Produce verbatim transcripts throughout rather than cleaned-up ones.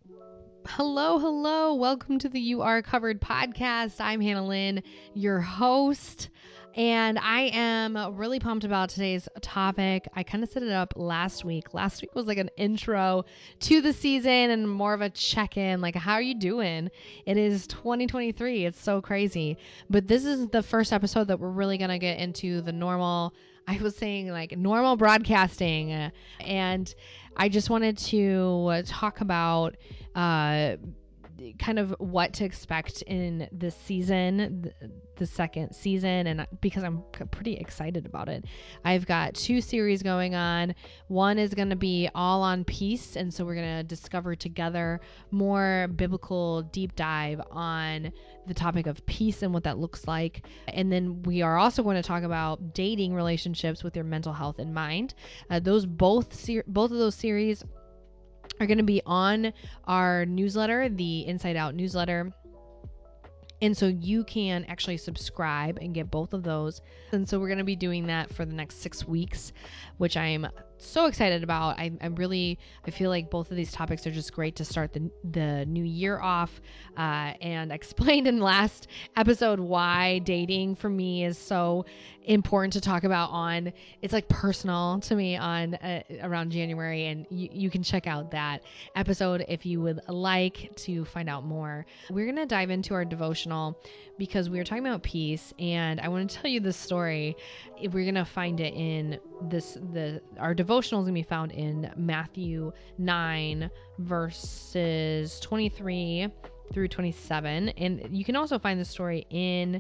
Hello, hello. Welcome to the You Are Covered podcast. I'm Hannah Lynn, your host, and I am really pumped about today's topic. I kind of set it up last week. Last week was like an intro to the season and more of a check-in, like, how are you doing? It is twenty twenty-three. It's so crazy. But this is the first episode that we're really going to get into the normal, I was saying like normal broadcasting. uh, And I just wanted to uh, talk about uh, kind of what to expect in this season, the, the second season, and because I'm pretty excited about it. I've got two series going on. One is going to be all on peace, and so we're going to discover together more biblical deep dive on the topic of peace and what that looks like. And then we are also going to talk about dating relationships with your mental health in mind. Uh, those both ser- both of those series are going to be on our newsletter, the Inside Out newsletter. And so you can actually subscribe and get both of those. And so we're going to be doing that for the next six weeks, which I'm so excited about. I, I'm really, I feel like both of these topics are just great to start the the new year off. Uh, and I explained in the last episode why dating for me is so important to talk about on, it's like personal to me on uh, around January. And you, you can check out that episode if you would like to find out more. We're going to dive into our devotional because we were talking about peace, and I want to tell you this story. We're going to find it in this, the, our devotional is going to be found in Matthew nine verses twenty-three through twenty-seven. And you can also find the story in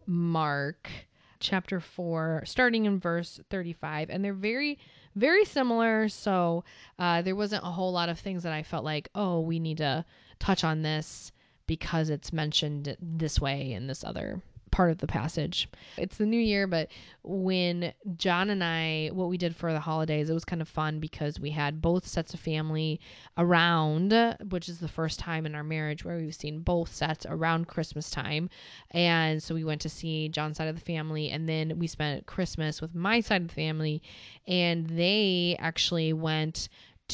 Mark chapter four, starting in verse thirty-five. And they're very, very similar. So uh, there wasn't a whole lot of things that I felt like, oh, we need to touch on this because it's mentioned this way in this other part of the passage. It's the new year, but when John and I, what we did for the holidays, it was kind of fun because we had both sets of family around, which is the first time in our marriage where we've seen both sets around Christmas time. And so we went to see John's side of the family, and then we spent Christmas with my side of the family, and they actually went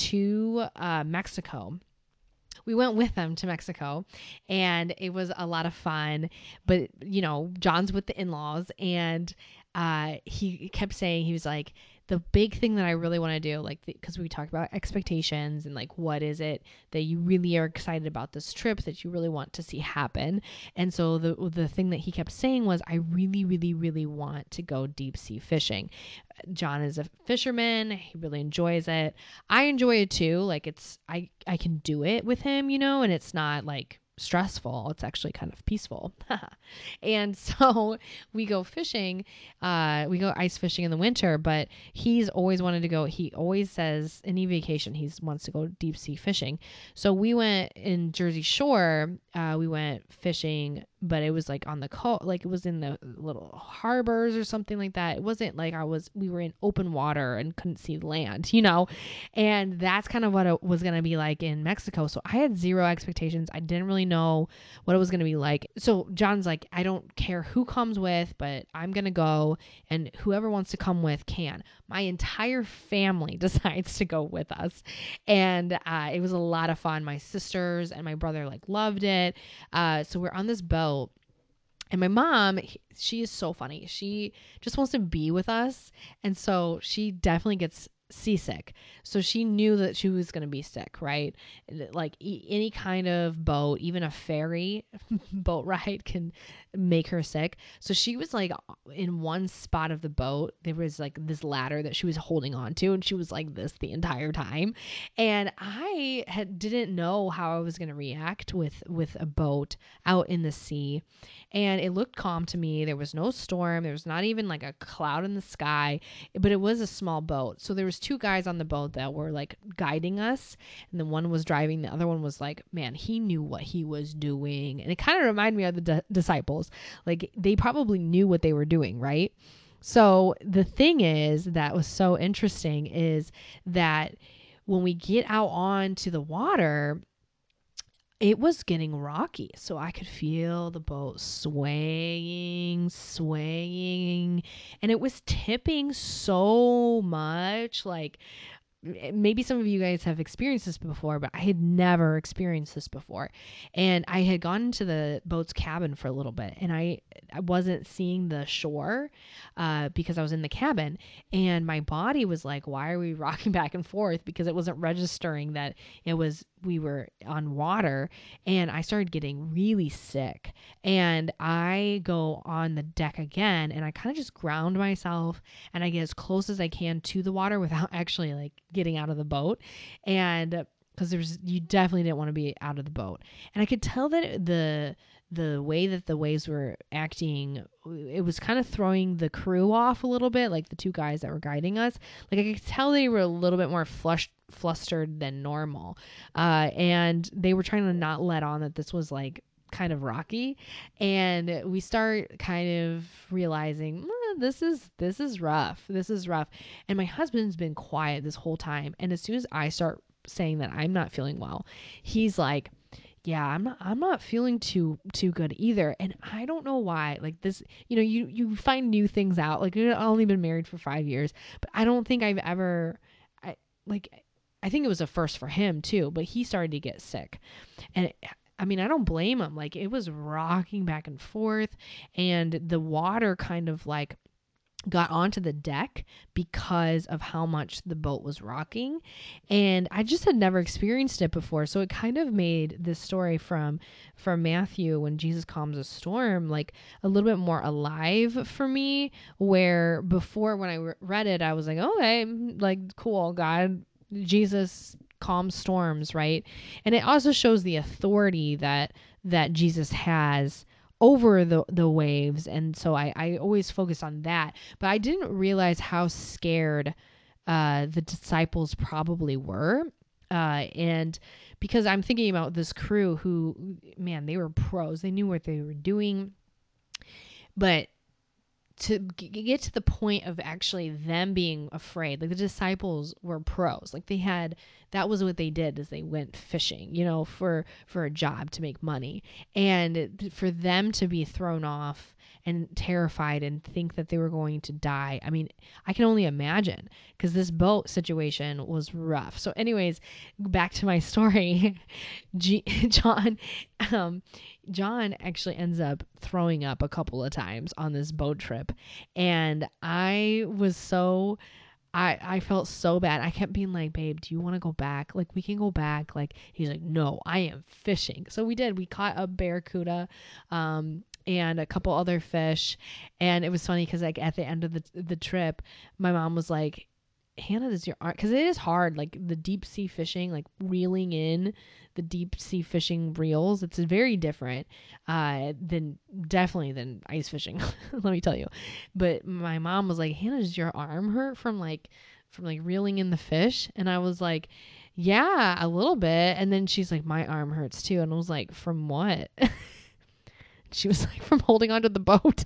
to uh, Mexico. We went with them to Mexico, and it was a lot of fun. But, you know, John's with the in-laws, and uh, he kept saying, he was like, the big thing that I really want to do, like, because we talked about expectations and like, what is it that you really are excited about this trip that you really want to see happen? And so the the thing that he kept saying was, I really, really, really want to go deep sea fishing. John is a fisherman. He really enjoys it. I enjoy it too. Like, it's, I, I can do it with him, you know, and it's not like stressful. It's actually kind of peaceful. And so we go fishing. Uh, we go ice fishing in the winter, but he's always wanted to go. He always says any vacation, he wants to go deep sea fishing. So we went in Jersey Shore. Uh, we went fishing, but it was like on the coast, like it was in the little harbors or something like that. It wasn't like I was, we were in open water and couldn't see land, you know? And that's kind of what it was going to be like in Mexico. So I had zero expectations. I didn't really know what it was going to be like. So John's like, I don't care who comes with, but I'm going to go, and whoever wants to come with can. My entire family decides to go with us. And uh, it was a lot of fun. My sisters and my brother like loved it. Uh, so we're on this boat. And my mom, she is so funny. She just wants to be with us. And so she definitely gets seasick. So she knew that she was going to be sick, right? Like e- any kind of boat, even a ferry boat ride can make her sick. So she was like in one spot of the boat, there was like this ladder that she was holding on to, and she was like this the entire time. And I had, didn't know how I was going to react with, with a boat out in the sea. And it looked calm to me. There was no storm. There was not even like a cloud in the sky, but it was a small boat. So there was two guys on the boat that were like guiding us, and then one was driving. The other one was like, man, he knew what he was doing. And it kind of reminded me of the di- disciples. Like, they probably knew what they were doing, right? So the thing is that was so interesting is that when we get out onto the water, it was getting rocky. So I could feel the boat swaying, swaying, and it was tipping so much. Like, maybe some of you guys have experienced this before, but I had never experienced this before. And I had gone into the boat's cabin for a little bit, and I, I wasn't seeing the shore uh, because I was in the cabin, and my body was like, why are we rocking back and forth? Because it wasn't registering that it was, we were on water, and I started getting really sick. And I go on the deck again, and I kind of just ground myself, and I get as close as I can to the water without actually like getting out of the boat. And because there's, you definitely didn't want to be out of the boat. And I could tell that the, the way that the waves were acting, it was kind of throwing the crew off a little bit, like the two guys that were guiding us. Like I could tell they were a little bit more flushed, flustered than normal. Uh, and they were trying to not let on that this was like kind of rocky. And we start kind of realizing mm, this is, this is rough. This is rough. And my husband's been quiet this whole time. And as soon as I start saying that I'm not feeling well, he's like, yeah, I'm not, I'm not feeling too, too good either. And I don't know why, like this, you know, you, you find new things out. Like I've only been married for five years, but I don't think I've ever, I like, I think it was a first for him too, but he started to get sick. And it, I mean, I don't blame him. Like it was rocking back and forth, and the water kind of like got onto the deck because of how much the boat was rocking. And I just had never experienced it before. So it kind of made this story from, from Matthew, when Jesus calms a storm, like a little bit more alive for me, where before when I re- read it, I was like, okay, like cool, God, Jesus calm storms, right? And it also shows the authority that that Jesus has over the the waves. And so I, I always focus on that. But I didn't realize how scared uh, the disciples probably were. Uh, and because I'm thinking about this crew who, man, they were pros. They knew what they were doing. But to g- get to the point of actually them being afraid, like the disciples were pros, like they had, that was what they did, is they went fishing, you know, for, for a job to make money. And for them to be thrown off and terrified and think that they were going to die. I mean, I can only imagine, because this boat situation was rough. So anyways, back to my story. G- John, um, John actually ends up throwing up a couple of times on this boat trip. And I was so, I, I felt so bad. I kept being like, babe, do you want to go back? Like, we can go back. Like, he's like, no, I am fishing. So we did. We caught a barracuda, um, and a couple other fish. And it was funny because like at the end of the the trip, my mom was like, Hannah, does your arm, because it is hard, like the deep sea fishing, like reeling in the deep sea fishing reels, it's very different uh than definitely than ice fishing. Let me tell you. But my mom was like, Hannah, does your arm hurt from like from like reeling in the fish? And I was like, yeah, a little bit. And then she's like, my arm hurts too. And I was like, from what? She was like, from holding onto the boat.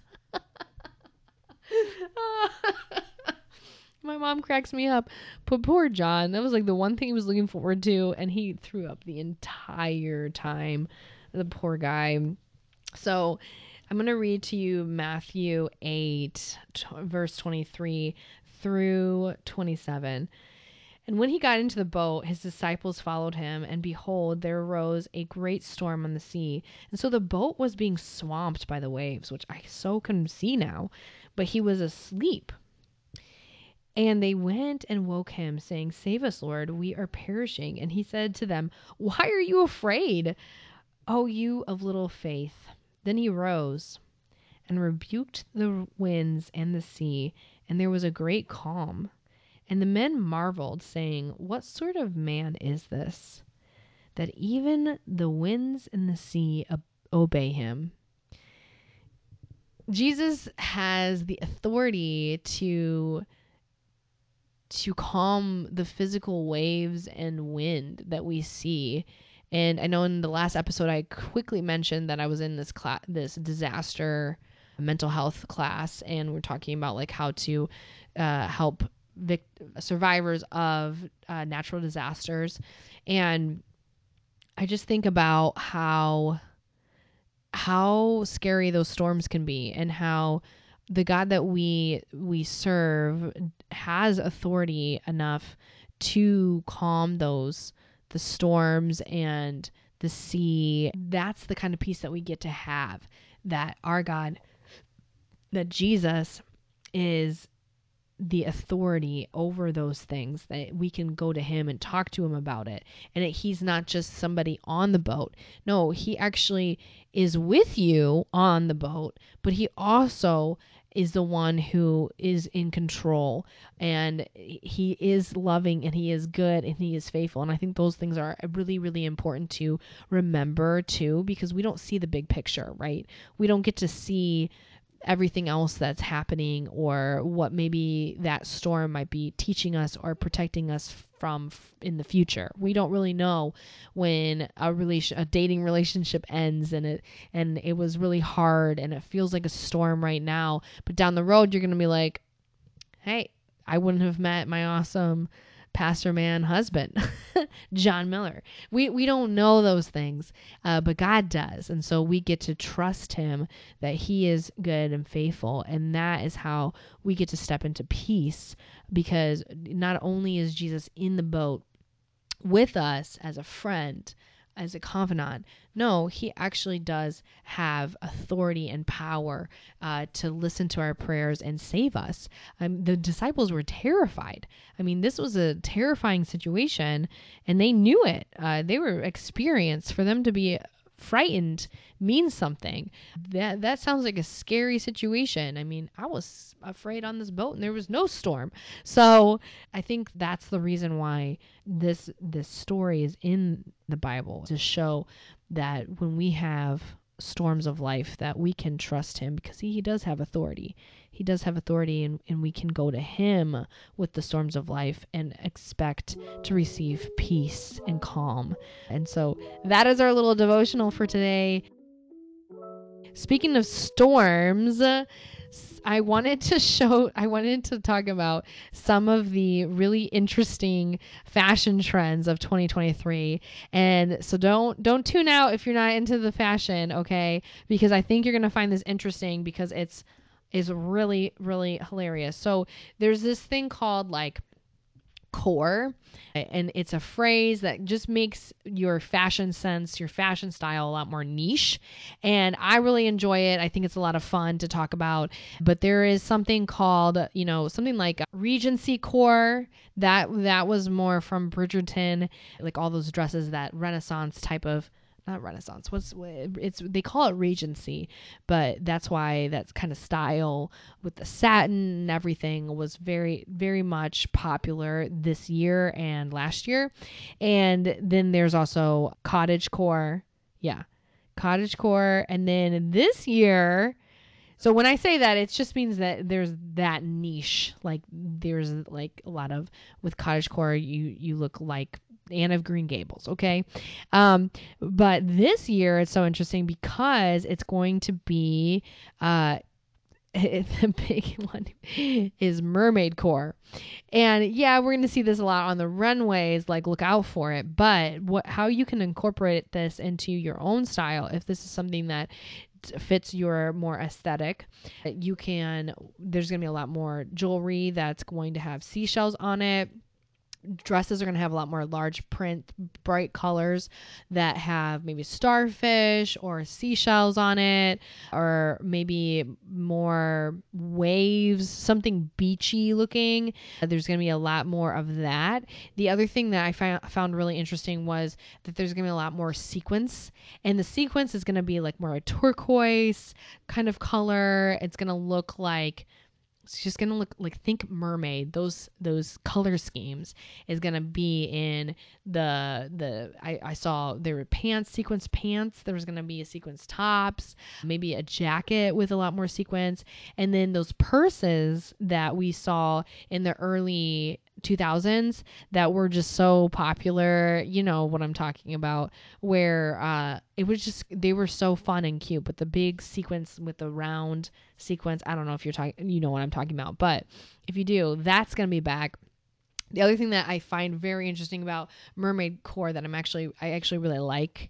My mom cracks me up. But poor John, that was like the one thing he was looking forward to, and he threw up the entire time. The poor guy. So I'm going to read to you Matthew eight, t- verse twenty-three through twenty-seven. And when he got into the boat, his disciples followed him, and behold, there arose a great storm on the sea. And so the boat was being swamped by the waves, which I so can see now, but he was asleep. And they went and woke him, saying, Save us, Lord, we are perishing. And he said to them, Why are you afraid, O you of little faith? Then he rose and rebuked the winds and the sea, and there was a great calm. And the men marveled, saying, What sort of man is this, that even the winds and the sea ob- obey him? Jesus has the authority to to calm the physical waves and wind that we see. And I know in the last episode, I quickly mentioned that I was in this class, this disaster mental health class, and we're talking about like how to uh, help vic- survivors of uh, natural disasters. And I just think about how how scary those storms can be, and how the God that we we serve has authority enough to calm those, the storms and the sea. That's the kind of peace that we get to have, that our God, that Jesus is the authority over those things, that we can go to him and talk to him about it. And that he's not just somebody on the boat. No, he actually is with you on the boat, but he also is the one who is in control, and he is loving, and he is good, and he is faithful. And I think those things are really, really important to remember too, because we don't see the big picture, right? We don't get to see everything else that's happening, or what maybe that storm might be teaching us or protecting us from f- in the future. We don't really know when a relation, a dating relationship ends, and it and it was really hard, and it feels like a storm right now, but down the road you're gonna be like, hey, I wouldn't have met my awesome pastor man husband, John Miller. We we don't know those things, uh, but God does. And so we get to trust him that he is good and faithful. And that is how we get to step into peace, because not only is Jesus in the boat with us as a friend, as a confidant, no, he actually does have authority and power uh, to listen to our prayers and save us. Um, the disciples were terrified. I mean, this was a terrifying situation, and they knew it. Uh, they were experienced. For them to be frightened means something. That that sounds like a scary situation. I mean, I was afraid on this boat and there was no storm. So I think that's the reason why this this story is in the Bible, to show that when we have storms of life, that we can trust him, because he, he does have authority. He does have authority, and, and we can go to him with the storms of life and expect to receive peace and calm. And so that is our little devotional for today. Speaking of storms, I wanted to show, I wanted to talk about some of the really interesting fashion trends of twenty twenty-three. And so don't, don't tune out if you're not into the fashion, okay? Because I think you're going to find this interesting, because it's, is really, really hilarious. So there's this thing called like core, and it's a phrase that just makes your fashion sense, your fashion style a lot more niche, and I really enjoy it. I think it's a lot of fun to talk about. But there is something called, you know, something like Regency core, that that was more from Bridgerton, like all those dresses, that Renaissance type of, not Renaissance, what's it's they call it Regency, but that's why that's kind of style with the satin and everything was very, very much popular this year and last year. And then there's also cottage core. Yeah. Cottage core. And then this year, so when I say that, it just means that there's that niche, like there's like a lot of, with cottage core, you, you look like Anne of Green Gables. Okay. Um, but this year it's so interesting because it's going to be, uh, the big one is mermaid core. And yeah, we're going to see this a lot on the runways, like look out for it. But what, how you can incorporate this into your own style, if this is something that fits your more aesthetic, you can, there's going to be a lot more jewelry that's going to have seashells on it. Dresses are going to have a lot more large print, bright colors that have maybe starfish or seashells on it, or maybe more waves, something beachy looking. There's going to be a lot more of that. The other thing that I found found really interesting was that there's going to be a lot more sequins, and the sequence is going to be like more a turquoise kind of color. It's going to look like, it's just going to look like, think mermaid. Those those color schemes is going to be in the, the I, I saw there were pants, sequence pants. There was going to be a sequence tops, maybe a jacket with a lot more sequence. And then those purses that we saw in the early two thousands that were just so popular, you know what I'm talking about, where uh it was just, they were so fun and cute, but the big sequence with the round sequence, I don't know if you're talking, you know what I'm talking about, but if you do, that's going to be back. The other thing that I find very interesting about mermaid core that I'm actually, I actually really like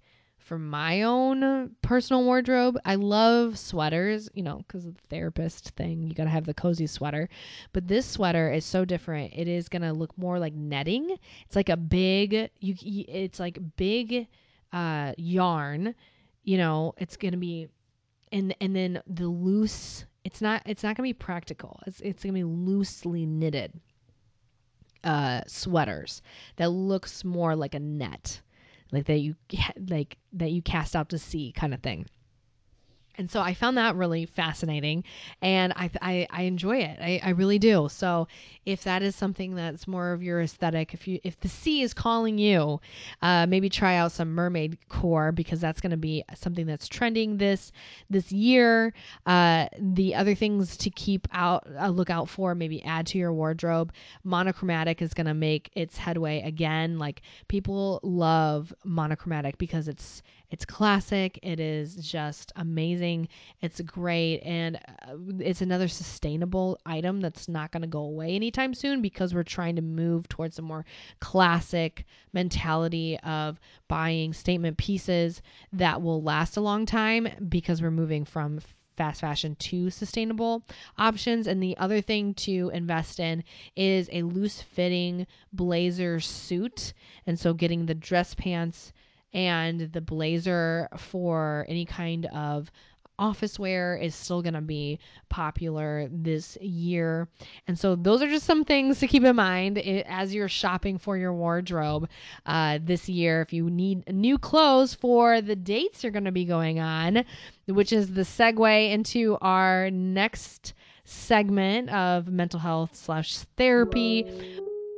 for my own personal wardrobe, I love sweaters, you know, because of the therapist thing. You got to have the cozy sweater. But this sweater is so different. It is going to look more like netting. It's like a big, you, it's like big uh, yarn, you know, it's going to be, and, and then the loose, it's not, it's not going to be practical. It's, it's going to be loosely knitted uh, sweaters that looks more like a net. Like that you like that you cast out to sea kind of thing. And so I found that really fascinating, and I I, I enjoy it. I, I really do. So if that is something that's more of your aesthetic, if you if the sea is calling you, uh, maybe try out some mermaid core, because that's going to be something that's trending this this year. Uh, the other things to keep out a look out for, maybe add to your wardrobe. Monochromatic is going to make its headway again. Like, people love monochromatic because it's it's classic. It is just amazing. It's great. And uh, it's another sustainable item that's not going to go away anytime soon, because we're trying to move towards a more classic mentality of buying statement pieces that will last a long time, because we're moving from fast fashion to sustainable options. And the other thing to invest in is a loose fitting blazer suit. And so getting the dress pants and the blazer for any kind of office wear is still going to be popular this year. And so those are just some things to keep in mind as you're shopping for your wardrobe uh, this year. If you need new clothes for the dates you're going to be going on, which is the segue into our next segment of mental health slash therapy.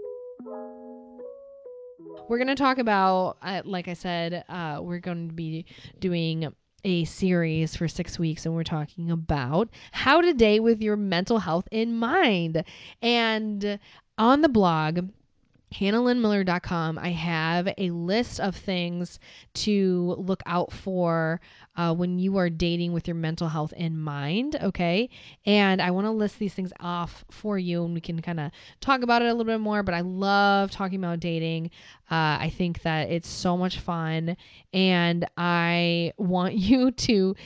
We're going to talk about, uh, like I said, uh, we're going to be doing a series for six weeks, and we're talking about how to date with your mental health in mind. And on the blog, hannah lynn miller dot com, I have a list of things to look out for uh, when you are dating with your mental health in mind. Okay. And I want to list these things off for you, and we can kind of talk about it a little bit more, but I love talking about dating. Uh, I think that it's so much fun, and I want you to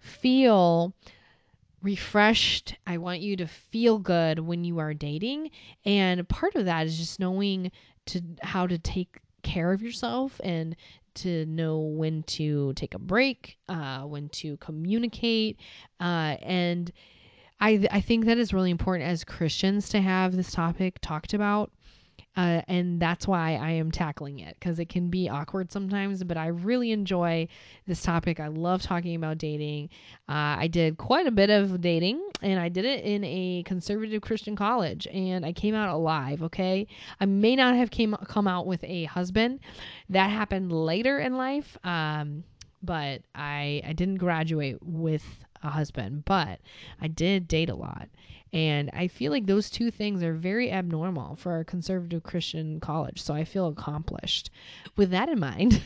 feel refreshed. I want you to feel good when you are dating. And part of that is just knowing to how to take care of yourself, and to know when to take a break, uh, when to communicate. Uh, and I, I think that is really important as Christians to have this topic talked about. Uh, and that's why I am tackling it, because it can be awkward sometimes, but I really enjoy this topic. I love talking about dating. Uh, I did quite a bit of dating, and I did it in a conservative Christian college, and I came out alive. Okay. I may not have came come out with a husband. That happened later in life. Um, but I, I didn't graduate with a husband, but I did date a lot. And I feel like those two things are very abnormal for a conservative Christian college. So I feel accomplished. With that in mind,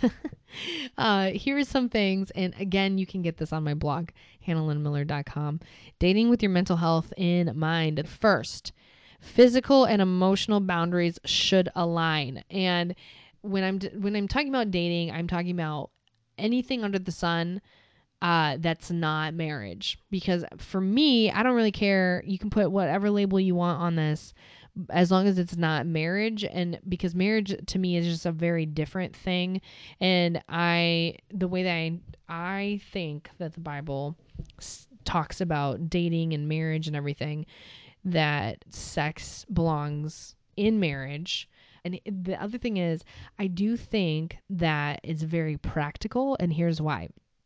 uh, here are some things. And again, you can get this on my blog, hannah lynn miller dot com. Dating with your mental health in mind. First, physical and emotional boundaries should align. And when I'm when I'm talking about dating, I'm talking about anything under the sun Uh, that's not marriage. Because for me, I don't really care. You can put whatever label you want on this, as long as it's not marriage. And because marriage to me is just a very different thing. And I, the way that I, I think that the Bible s- talks about dating and marriage and everything, that sex belongs in marriage. And the other thing is, I do think that it's very practical. And here's why.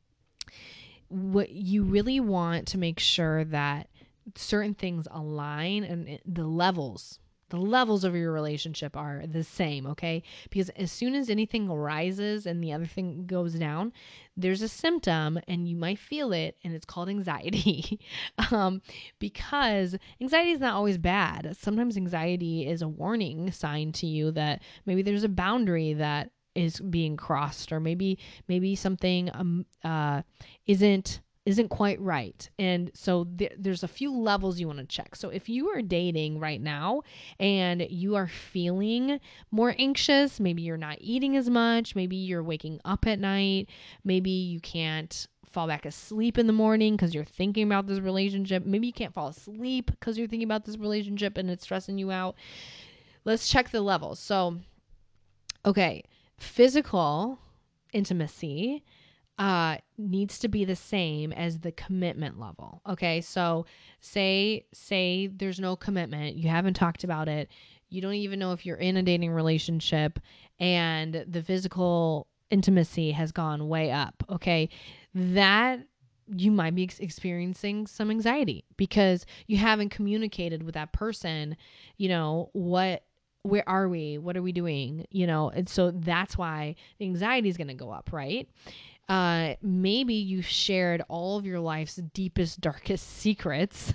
What you really want to make sure that certain things align, and the levels, the levels of your relationship are the same. Okay. Because as soon as anything rises and the other thing goes down, there's a symptom, and you might feel it, and it's called anxiety. um, because anxiety is not always bad. Sometimes anxiety is a warning sign to you that maybe there's a boundary that is being crossed, or maybe maybe something um uh isn't isn't quite right. And so th- there's a few levels you want to check. So if you are dating right now and you are feeling more anxious, maybe you're not eating as much, maybe you're waking up at night, maybe you can't fall back asleep in the morning because you're thinking about this relationship, maybe you can't fall asleep because you're thinking about this relationship and it's stressing you out. Let's check the levels. So, okay, physical intimacy uh, needs to be the same as the commitment level. Okay. So say, say there's no commitment. You haven't talked about it. You don't even know if you're in a dating relationship and the physical intimacy has gone way up. Okay. That you might be ex- experiencing some anxiety because you haven't communicated with that person, you know, what, where are we? What are we doing? You know, and so that's why the anxiety is going to go up, right? Uh, maybe you shared all of your life's deepest, darkest secrets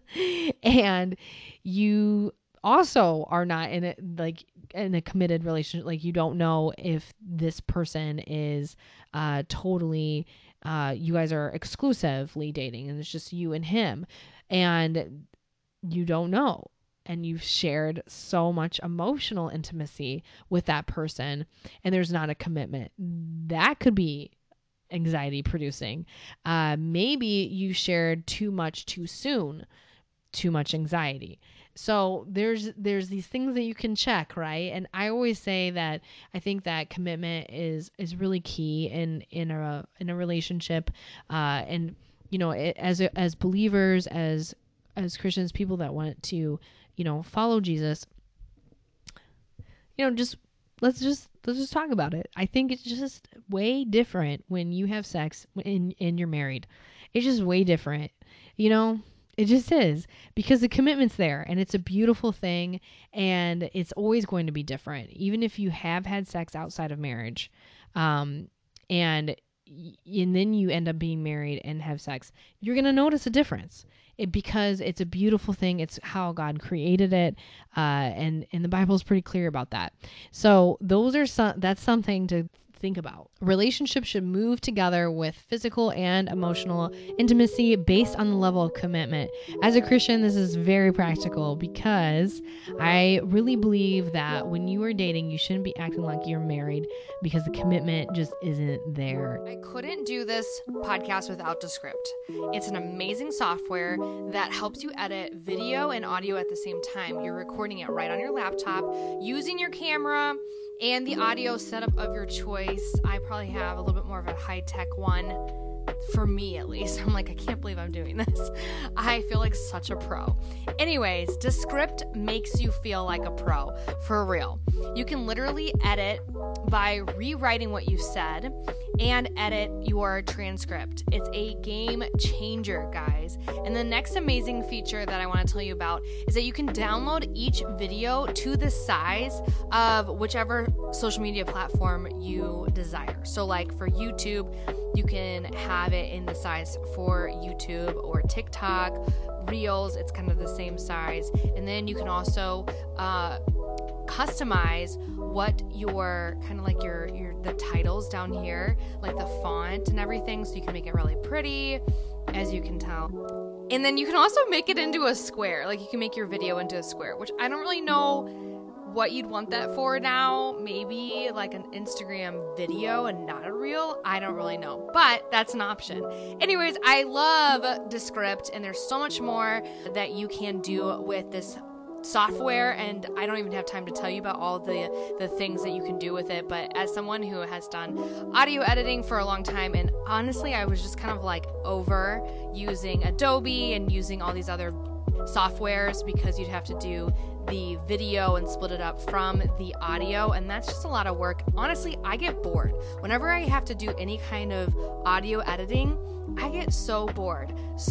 and you also are not in a, like in a committed relationship. Like you don't know if this person is, uh, totally, uh, you guys are exclusively dating and it's just you and him and you don't know. And you've shared so much emotional intimacy with that person and there's not a commitment. That could be anxiety producing. Uh, maybe you shared too much too soon, too much anxiety. So there's, there's these things that you can check, right? And I always say that I think that commitment is, is really key in, in a, in a relationship. Uh, and you know, it, as, a, as believers, as, as Christians, people that want to, you know, follow Jesus, you know, just, let's just, let's just talk about it. I think it's just way different when you have sex and, and you're married. It's just way different, you know, it just is because the commitment's there and it's a beautiful thing and it's always going to be different. Even if you have had sex outside of marriage, um, and, and then you end up being married and have sex, you're going to notice a difference. It, because it's a beautiful thing. It's how God created it. Uh, and, and the Bible is pretty clear about that. So those are some, that's something to think about. Relationships should move together with physical and emotional intimacy based on the level of commitment. As a Christian, this is very practical because I really believe that when you are dating, you shouldn't be acting like you're married because the commitment just isn't there. I couldn't do this podcast without Descript. It's an amazing software that helps you edit video and audio at the same time. You're recording it right on your laptop using your camera and the audio setup of your choice. I probably have a little bit more of a high-tech one for me, at least. I'm like, I can't believe I'm doing this. I feel like such a pro. Anyways, Descript makes you feel like a pro, for real. You can literally edit by rewriting what you said and edit your transcript. It's a game changer, guys. And the next amazing feature that I want to tell you about is that you can download each video to the size of whichever social media platform you desire. So like for YouTube, you can have it in the size for YouTube or TikTok, Reels, it's kind of the same size. And then you can also uh, customize what your kind of like your your the titles down here, like the font and everything, so you can make it really pretty, as you can tell. And then you can also make it into a square. Like you can make your video into a square, which I don't really know what you'd want that for now. Maybe like an Instagram video and not a reel. I don't really know, but that's an option. Anyways, I love Descript, and there's so much more that you can do with this software, and I don't even have time to tell you about all the the things that you can do with it. But as someone who has done audio editing for a long time, and honestly I was just kind of like over using Adobe and using all these other softwares because you'd have to do the video and split it up from the audio, and that's just a lot of work. Honestly, I get bored whenever I have to do any kind of audio editing. I get so bored.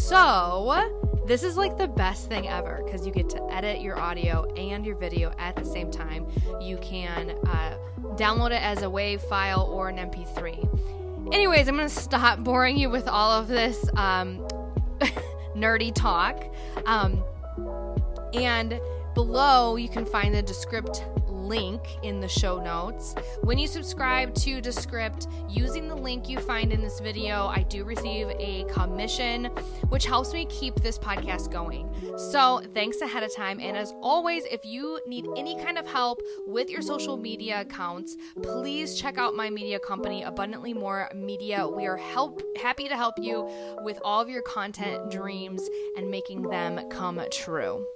So this is like the best thing ever because you get to edit your audio and your video at the same time. You can uh, download it as a WAV file or an M P three. Anyways, I'm going to stop boring you with all of this um, nerdy talk. Um, and below, you can find the Descript link in the show notes. When you subscribe to Descript using the link you find in this video, I do receive a commission, which helps me keep this podcast going. So thanks ahead of time. And as always, if you need any kind of help with your social media accounts, please check out my media company, Abundantly More Media. We are help happy to help you with all of your content dreams and making them come true.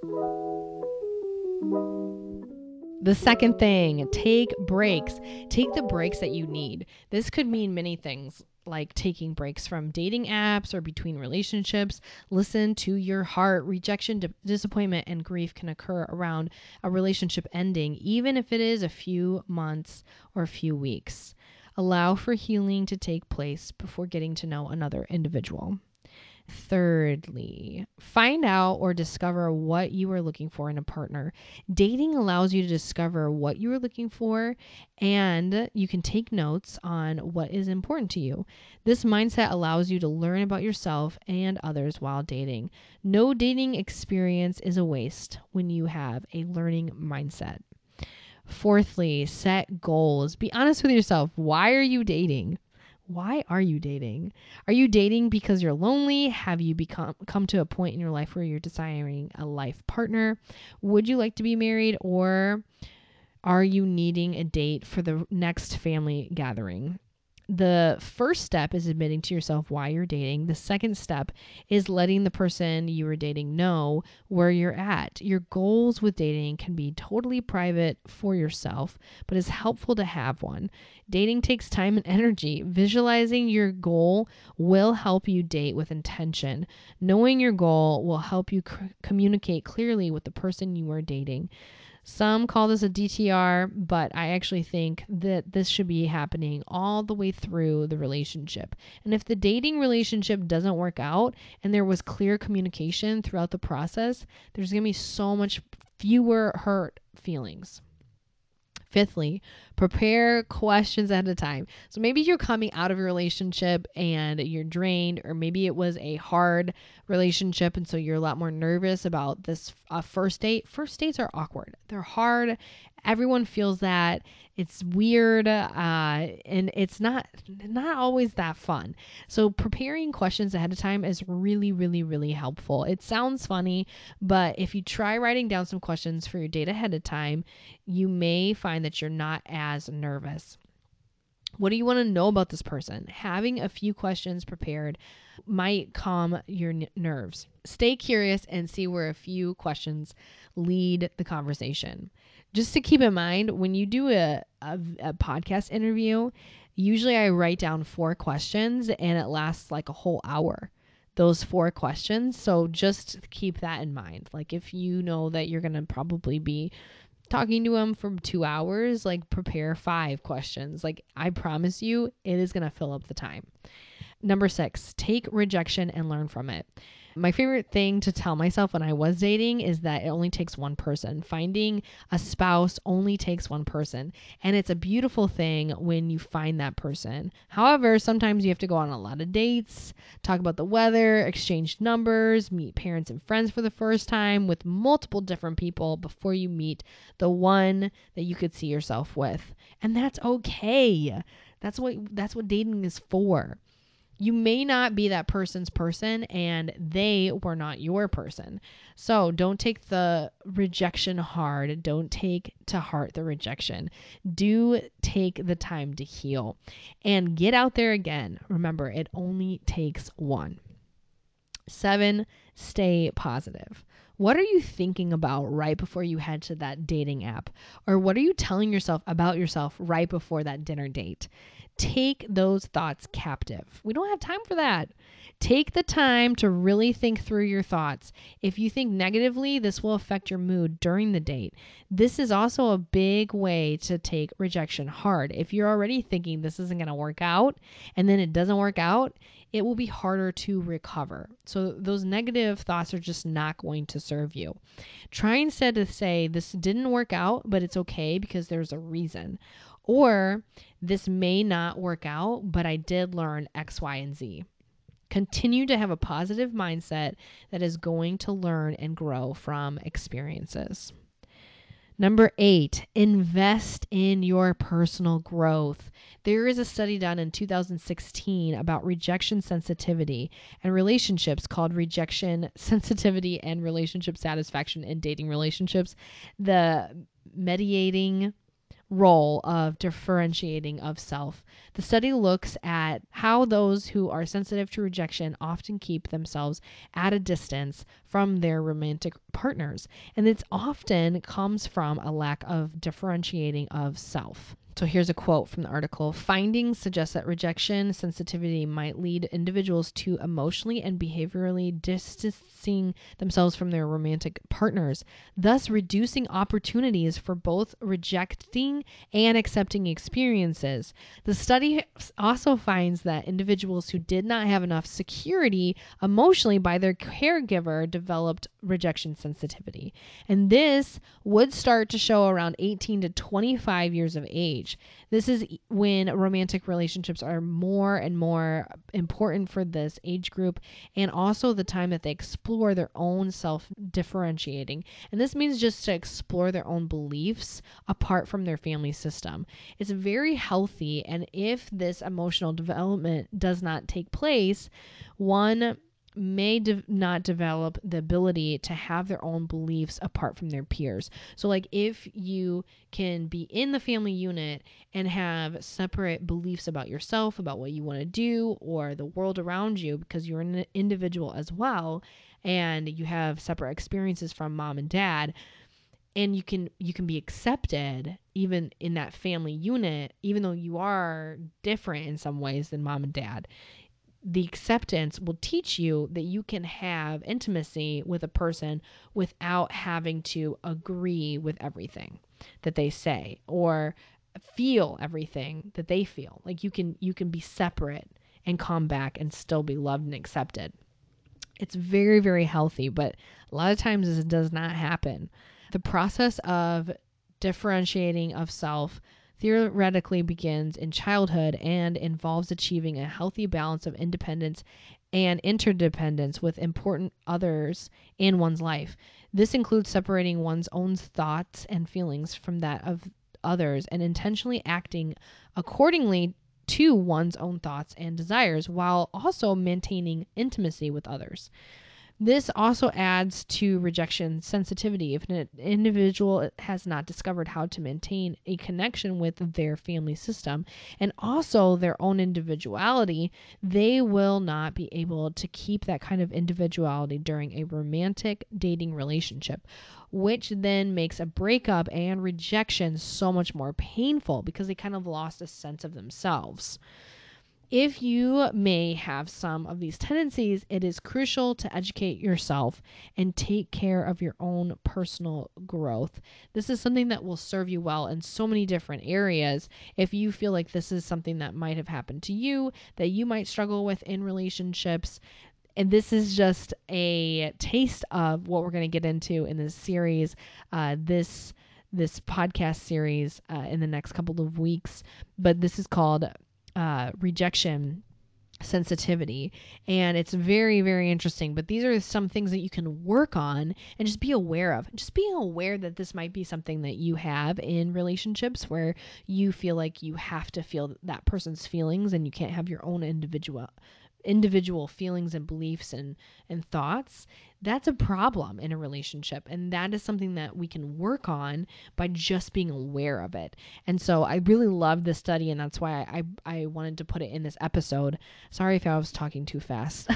The second thing, take breaks. Take the breaks that you need. This could mean many things, like taking breaks from dating apps or between relationships. Listen to your heart. Rejection, di- disappointment, and grief can occur around a relationship ending, even if it is a few months or a few weeks. Allow for healing to take place before getting to know another individual. Thirdly, find out or discover what you are looking for in a partner. Dating allows you to discover what you are looking for, and you can take notes on what is important to you. This mindset allows you to learn about yourself and others while dating. No dating experience is a waste when you have a learning mindset. Fourthly, set goals. Be honest with yourself. Why are you dating? Why are you dating? Are you dating because you're lonely? Have you become come to a point in your life where you're desiring a life partner? Would you like to be married, or are you needing a date for the next family gathering? The first step is admitting to yourself why you're dating. The second step is letting the person you are dating know where you're at. Your goals with dating can be totally private for yourself, but it's helpful to have one. Dating takes time and energy. Visualizing your goal will help you date with intention. Knowing your goal will help you c- communicate clearly with the person you are dating. Some call this a D T R, but I actually think that this should be happening all the way through the relationship. And if the dating relationship doesn't work out and there was clear communication throughout the process, there's going to be so much fewer hurt feelings. Fifthly, prepare questions ahead of time. So maybe you're coming out of a relationship and you're drained, or maybe it was a hard relationship and so you're a lot more nervous about this uh, first date. First dates are awkward. They're hard. Everyone feels that. It's weird, uh, and it's not not always that fun. So preparing questions ahead of time is really, really, really helpful. It sounds funny, but if you try writing down some questions for your date ahead of time, you may find that you're not as nervous. What do you want to know about this person? Having a few questions prepared might calm your n- nerves. Stay curious and see where a few questions lead the conversation. Just to keep in mind, when you do a, a, a podcast interview, usually I write down four questions and it lasts like a whole hour. Those four questions. So just keep that in mind. Like if you know that you're going to probably be talking to them for two hours, like prepare five questions. Like I promise you, it is going to fill up the time. Number six, take rejection and learn from it. My favorite thing to tell myself when I was dating is that it only takes one person. Finding a spouse only takes one person. And it's a beautiful thing when you find that person. However, sometimes you have to go on a lot of dates, talk about the weather, exchange numbers, meet parents and friends for the first time with multiple different people before you meet the one that you could see yourself with. And that's okay. That's what that's what dating is for. You may not be that person's person and they were not your person. So don't take the rejection hard. Don't take to heart the rejection. Do take the time to heal and get out there again. Remember, it only takes one. Seven, stay positive. What are you thinking about right before you head to that dating app? Or what are you telling yourself about yourself right before that dinner date? Take those thoughts captive. We don't have time for that. Take the time to really think through your thoughts. If you think negatively, this will affect your mood during the date. This is also a big way to take rejection hard. If you're already thinking this isn't going to work out and then it doesn't work out, it will be harder to recover. So those negative thoughts are just not going to serve you. Try instead to say, this didn't work out, but it's okay because there's a reason. Or this may not work out, but I did learn X, Y, and Z. Continue to have a positive mindset that is going to learn and grow from experiences. Number eight, invest in your personal growth. There is a study done in two thousand sixteen about rejection sensitivity and relationships called Rejection Sensitivity and Relationship Satisfaction in Dating Relationships. The mediating role of differentiating of self. The study looks at how those who are sensitive to rejection often keep themselves at a distance from their romantic partners, and it often comes from a lack of differentiating of self. So here's a quote from the article. Findings suggest that rejection sensitivity might lead individuals to emotionally and behaviorally distancing themselves from their romantic partners, thus reducing opportunities for both rejecting and accepting experiences. The study also finds that individuals who did not have enough security emotionally by their caregiver developed rejection sensitivity. And this would start to show around eighteen to twenty-five years of age. This is when romantic relationships are more and more important for this age group, and also the time that they explore their own self-differentiating. And this means just to explore their own beliefs apart from their family system. It's very healthy, and if this emotional development does not take place, one may de- not develop the ability to have their own beliefs apart from their peers. So like if you can be in the family unit and have separate beliefs about yourself, about what you want to do or the world around you, because you're an individual as well, and you have separate experiences from mom and dad, and you can you can be accepted even in that family unit, even though you are different in some ways than mom and dad. The acceptance will teach you that you can have intimacy with a person without having to agree with everything that they say or feel everything that they feel. Like you can you can be separate and come back and still be loved and accepted. It's very, very healthy, but a lot of times this does not happen. The process of differentiating of self theoretically begins in childhood and involves achieving a healthy balance of independence and interdependence with important others in one's life. This includes separating one's own thoughts and feelings from that of others and intentionally acting accordingly to one's own thoughts and desires while also maintaining intimacy with others. This also adds to rejection sensitivity. If an individual has not discovered how to maintain a connection with their family system and also their own individuality, they will not be able to keep that kind of individuality during a romantic dating relationship, which then makes a breakup and rejection so much more painful because they kind of lost a sense of themselves. If you may have some of these tendencies, it is crucial to educate yourself and take care of your own personal growth. This is something that will serve you well in so many different areas. If you feel like this is something that might have happened to you, that you might struggle with in relationships, and this is just a taste of what we're going to get into in this series, uh, this this podcast series uh, in the next couple of weeks. But this is called uh, rejection sensitivity, and it's very, very interesting. But these are some things that you can work on and just be aware of. Just being aware that this might be something that you have in relationships where you feel like you have to feel that person's feelings and you can't have your own individual individual feelings and beliefs and and thoughts. That's a problem in a relationship, and that is something that we can work on by just being aware of it. And so I really love this study, and that's why I I wanted to put it in this episode. Sorry if I was talking too fast.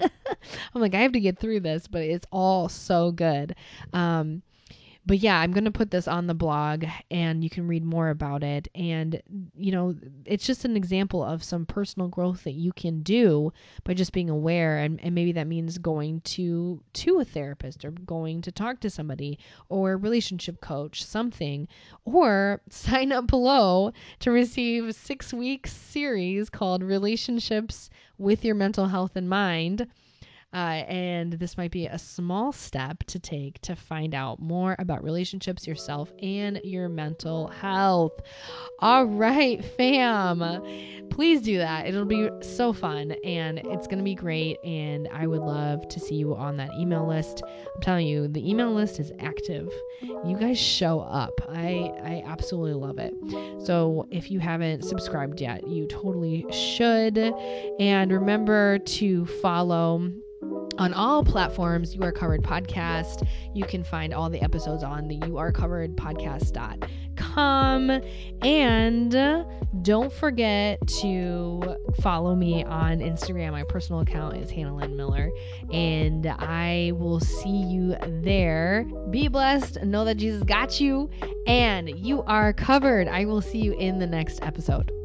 I'm like, I have to get through this, but it's all so good. Um But yeah, I'm going to put this on the blog and you can read more about it. And, you know, it's just an example of some personal growth that you can do by just being aware. And, and maybe that means going to, to a therapist or going to talk to somebody or a relationship coach, something, or sign up below to receive a six week series called Relationships with Your Mental Health in Mind. Uh, and this might be a small step to take to find out more about relationships, yourself, and your mental health. All right, fam. Please do that. It'll be so fun and it's going to be great. And I would love to see you on that email list. I'm telling you, the email list is active. You guys show up. I, I absolutely love it. So if you haven't subscribed yet, you totally should. And remember to follow on all platforms, You Are Covered Podcast. You can find all the episodes on the you are covered podcast dot com. And don't forget to follow me on Instagram. My personal account is Hannah Lynn Miller. And I will see you there. Be blessed. Know that Jesus got you. And you are covered. I will see you in the next episode.